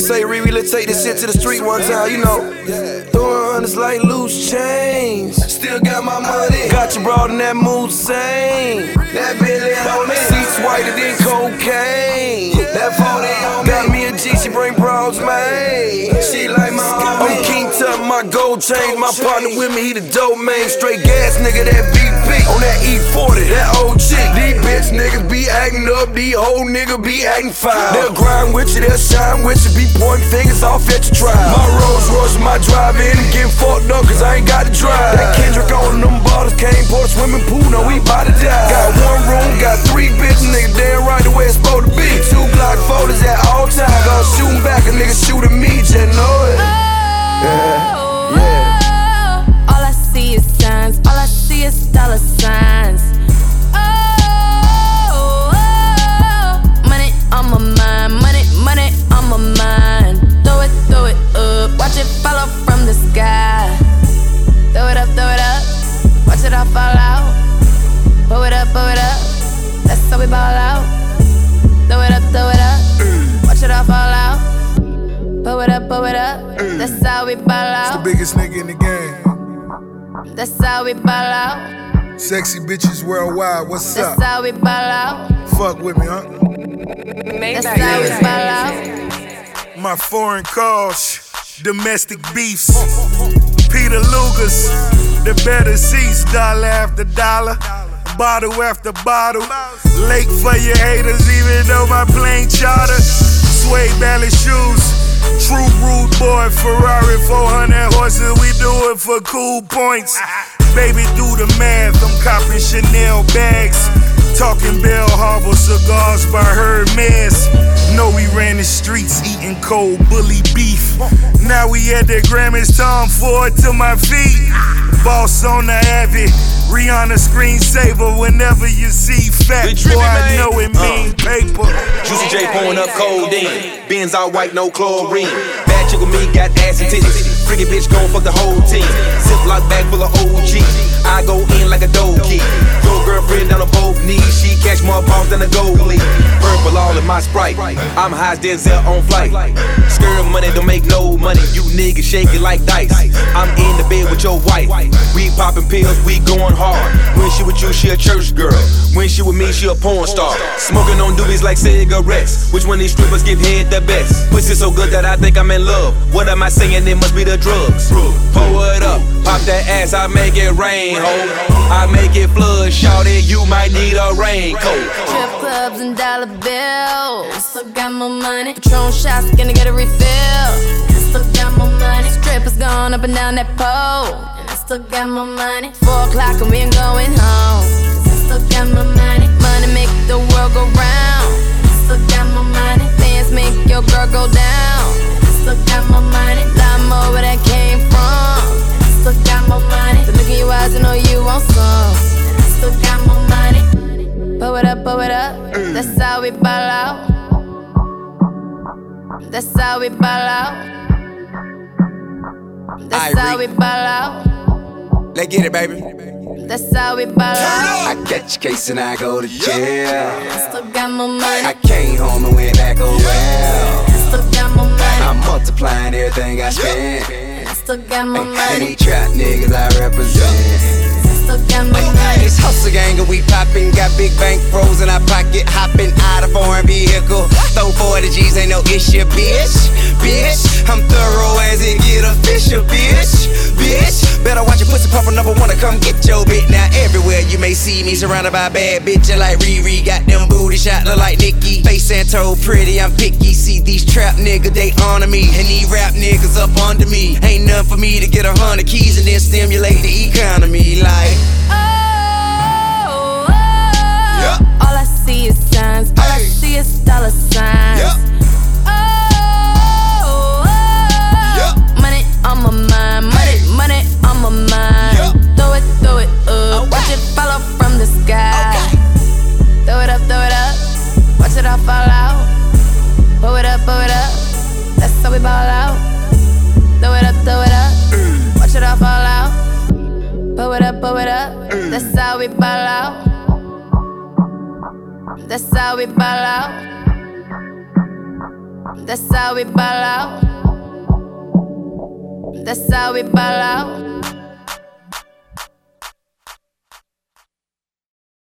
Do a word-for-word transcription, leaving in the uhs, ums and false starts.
Say, Riri, let's take this shit to the street one time, you know. Throwing hundreds like loose change. Still got my money. Got you broad in that mood, same. That Billy on me. Seats whiter than cocaine. That forty on me. Got me a G, she bring bras, man. She like my homie. I'm King Tut, my gold chain. My partner with me, he the dope man. Straight gas nigga, that V P. On that E forty, that old chick. These bitch niggas be acting up, these old niggas be acting foul. They'll grind with you, they'll shine with you, be pointing fingers off at your trial. My Rolls Royce, my drive-in, and getting fucked up cause I ain't got to drive. That Kendrick on them bottles, came pour a swimming pool, no we bout to die. Got one room, got three bitches, nigga damn right the way it's supposed to be. Two Glock photos at all times, gonna shoot back, a nigga shooting me, just know it. Yeah, yeah. All I see is signs, all I see is dollar signs. Oh, oh, money on my mind, money, money on my mind. Throw it, throw it up, watch it fall off from the sky. Throw it up, throw it up, watch it all fall out. Pull it up, pull it up, that's how we ball out. Throw it up, throw it up, watch it all fall out. Pull it up, pull it up, that's how we ball out. It's the biggest nigga in the game. That's how we ball out. Sexy bitches worldwide, what's That's up? That's how we ball out. Fuck with me, huh? That's how we ball out. My foreign calls, domestic beefs. Peter Luger's, the better seats, dollar after dollar, bottle after bottle. Lake for your haters, even though my plane charter. Suede ballet shoes. True rude boy, Ferrari four hundred horses, we do it for cool points. Baby, do the math, I'm copping Chanel bags. Talking Bell Harbor cigars by Hermes. Know we ran the streets eating cold bully beef. Now we at the Grammys, Tom Ford to my feet. Boss on the Abbey, Rihanna screensaver. Whenever you see fat boy, I know it mean uh, paper. Juicy J pouring up codeine. Benz all white, no chlorine. Bad chick with me, got ass and titties. Freaky bitch gon' fuck the whole team. Ziploc bag full of O G. I go in like a dough key. Throw girlfriend down on both knees. She catch more balls than a goalie. Purple all in my Sprite. I'm high as Denzel on flight. Skirt money don't make no money. You niggas shake it like dice. I'm in the bed with your wife. We popping pills, we going hard. When she with you, she a church girl. When she with me, she a porn star. Smoking on doobies like cigarettes. Which one of these strippers give head the best? Pussy so good that I think I'm in love. What am I saying? It must be the drugs. Pull it up, pop that ass, I make it rain, ho. I make it flood, shout it, you might need a raincoat. Trip clubs and dollar bills. Still got more money. Patron shots, gonna get a refill. Still got more money. Strippers going up and down that pole. And I still got more money. Four o'clock and we ain't going home. Cause I still got more money. Money make the world go round. I still got more money. Dance make your girl go down. I still got more money. Lot more where that came from. I still got more money. The look in your eyes, I know you want some. And I still got more money. Pull it up, pull it up. That's how we ball out. That's how we ball out. That's how we ball out. Let's get it, baby. That's how we ball out. I catch a case and I go to jail. I still got more money. I came home and went back oh well. I still got more money. I'm multiplying everything I spend. I still got more money. And these trap niggas I represent. Still got my money. This hustle gang and we poppin', got big bank rolls in our pocket, hopping out of foreign vehicle. Throw forty G's, ain't no issue, bitch. Bitch, I'm thorough as it get official, bitch. Bitch, better watch your pussy pop number one to come get your bitch. Now everywhere you may see me surrounded by bad bitches like Riri, got them booty shot look like Nicki. Face and toe pretty, I'm picky. See these trap niggas, they honor me, and these rap niggas up under me. Ain't nothing for me to get a hundred keys and then stimulate the economy like. Oh, oh, yeah. All I see is signs. All I see is dollar signs. Yeah. Oh, oh, yeah. Money on my mind. Money, money on my mind. Yeah. Throw it, throw it up. Okay. Watch it fall off from the sky. Okay. Throw it up, throw it up. Watch it all fall out. Pull it up, pull it up. That's how we ball out. Throw it up, throw it up. Mm. Watch it all fall out. Pull it up, pull it up. Mm. That's how we ball out. That's how we ball out. That's how we ball out. That's how we ball out.